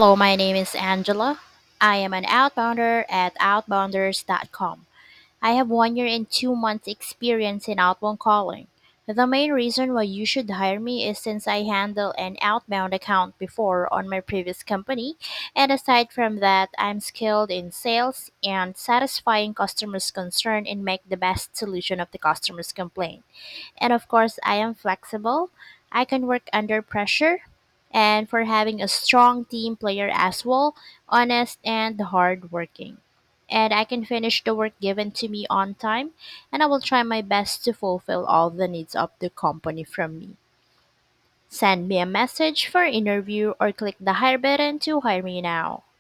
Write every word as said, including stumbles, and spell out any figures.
Hello, my name is Angela. I am an outbounder at outbounders dot com. I have one year and two months experience in outbound calling. The main reason why you should hire me is since I handle an outbound account before on my previous company, and aside from that, I'm skilled in sales and satisfying customers' concern and make the best solution of the customer's complaint. And of course, I am flexible. I can work under pressure and for having a strong team player as well, honest and hardworking. And I can finish the work given to me on time, and I will try my best to fulfill all the needs of the company from me. Send me a message for interview or click the hire button to hire me now.